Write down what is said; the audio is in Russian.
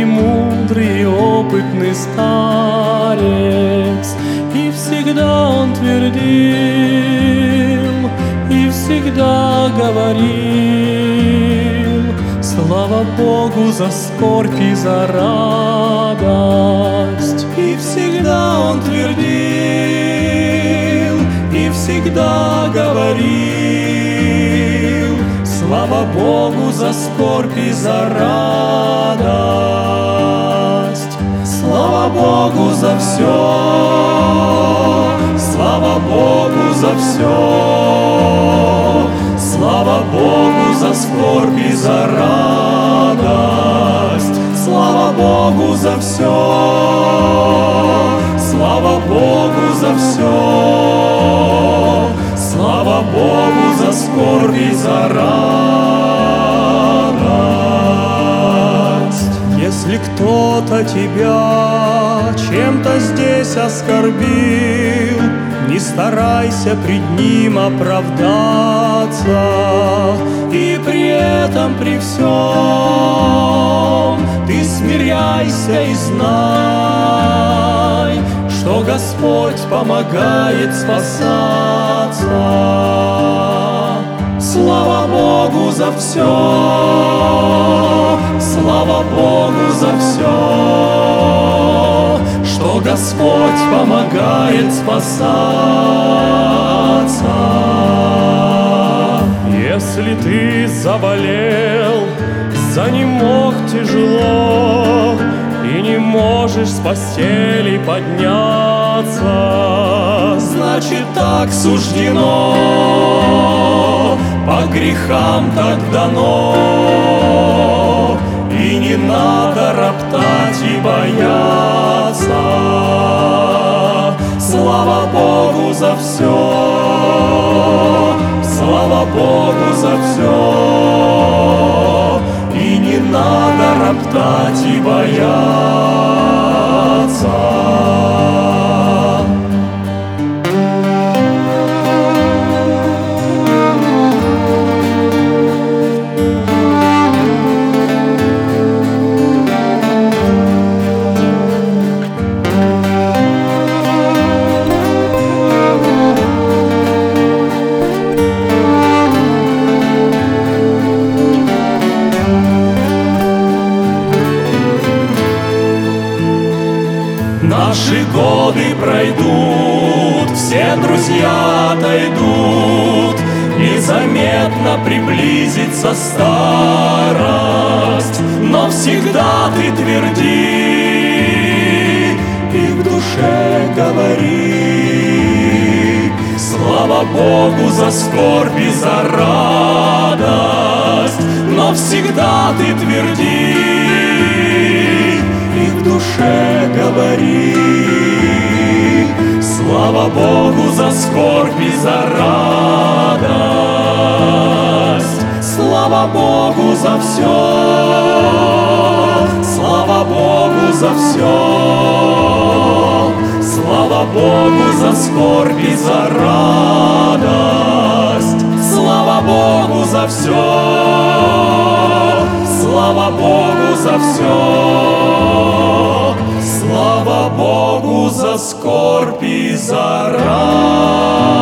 мудрый и опытный старец, и всегда он твердил, и всегда говорил: слава Богу за скорбь и за радость. И всегда он твердил, и всегда говорил: слава Богу за скорбь и за радость. Слава Богу за все, слава Богу за все, слава Богу за скорбь и за радость. Слава Богу за все, слава Богу за все, слава Богу за скорбь и за радость. Если кто-то тебя чем-то здесь оскорбил, не старайся пред ним оправдаться, и при этом при всем ты смиряйся и знай, что Господь помогает спасаться. Слава Богу за все, слава Богу за все, что Господь помогает спасаться. Если ты заболел, занемог тяжело и не можешь с постели подняться, значит, так суждено, по грехам так дано, и не надо роптать и бояться. Слава Богу за все, слава Богу за все, и не надо роптать и бояться. Наши годы пройдут, все друзья отойдут, незаметно приблизится старость, но всегда ты тверди и в душе говори: слава Богу за скорбь и за радость, но всегда ты тверди и в душе говори: слава Богу за скорбь и за радость. Слава Богу за все, слава Богу за все, слава Богу за скорбь и за радость. Слава Богу за все, слава Богу за все, слава Богу за скорбь и за радость.